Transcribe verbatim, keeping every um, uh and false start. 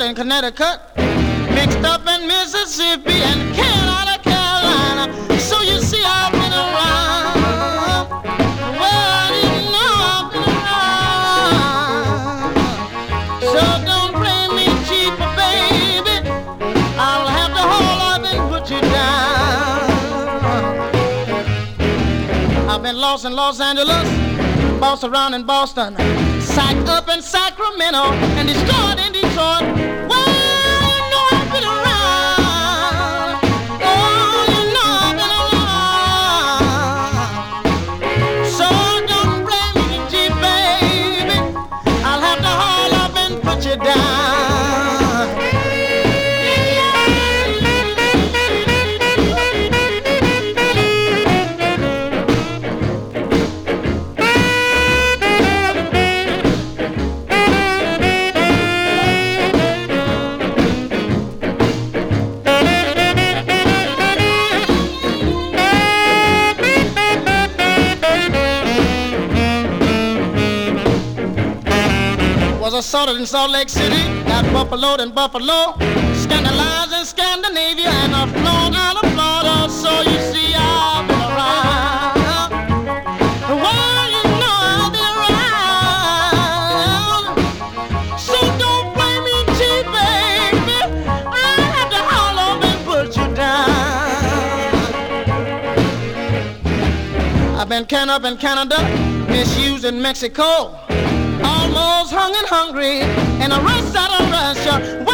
in Connecticut, mixed up in Mississippi and Carolina, Carolina. So you see I've been around. Well, I didn't know I've been around. So don't play me cheap, baby. I'll have to haul up and put you down. I've been lost in Los Angeles, bossed around in Boston, sacked up in Sacramento, and destroyed in Detroit. Well, you know I've been around. Oh, you know I've been around. So don't blame me, cheap baby. I'll have to haul up and put you down. Assaulted in Salt Lake City, got buffaloed in Buffalo, scandalized in Scandinavia, and I've flown out of Florida. So you see I've been around. Well, you know I've been around. So don't play me cheap, baby. I have to haul up and put you down. I've been canned up in Canada, misused in Mexico, almost hung and hungry, and a rush out of Russia.